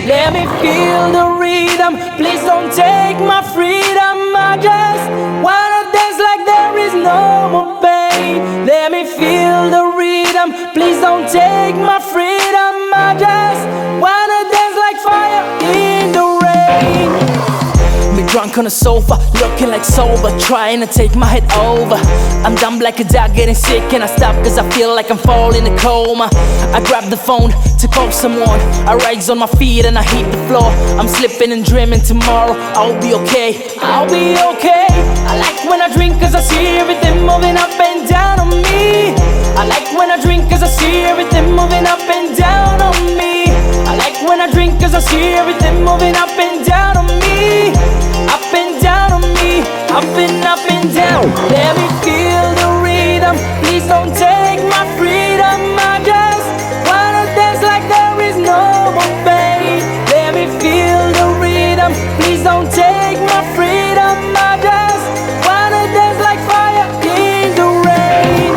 Let me feel the rhythm. Please don't take my freedom. I just wanna dance like there is no more pain. Let me feel the rhythm. Please don't take my freedom. I just wanna dance like fire in the rain. Me drunk on the sofa, looking like sober, trying to take my head over. I'm dumb like a dog getting sick, and I stop cause I feel like I'm falling in a coma. I grab the phone to call someone, I rise on my feet and I hit the floor. I'm slipping and dreaming tomorrow I'll be okay, I'll be okay. I like when I drink cause I see everything moving up and down on me. I like when I drink cause I see everything moving up and down on me. I like when I drink cause I see everything moving up and down on me. Up and down on me, up and down. Let me feel the rhythm. Please don't take my freedom. I just wanna dance like there is no more pain. Let me feel the rhythm. Please don't take my freedom. I just wanna dance like fire in the rain.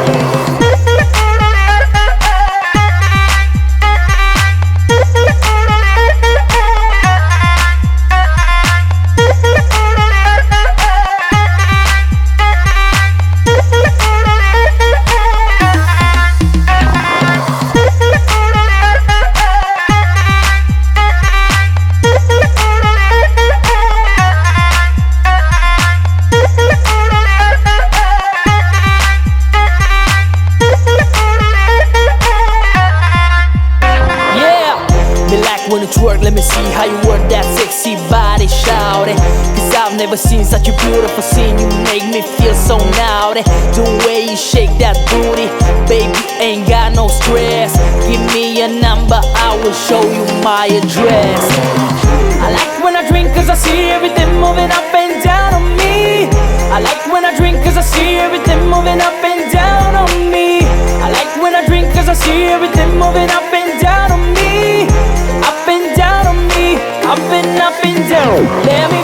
When you twerk, let me see how you work that sexy body, shout it. Cause I've never seen such a beautiful scene. You make me feel so naughty. The way you shake that booty, baby, ain't got no stress. Give me your number, I will show you my address. I like when I drink cause I see everything moving up and down on me. I like when I drink cause I see everything moving up and down on me. I like when I drink cause I see everything moving up and down on me. Up and down on me, up and down. Let me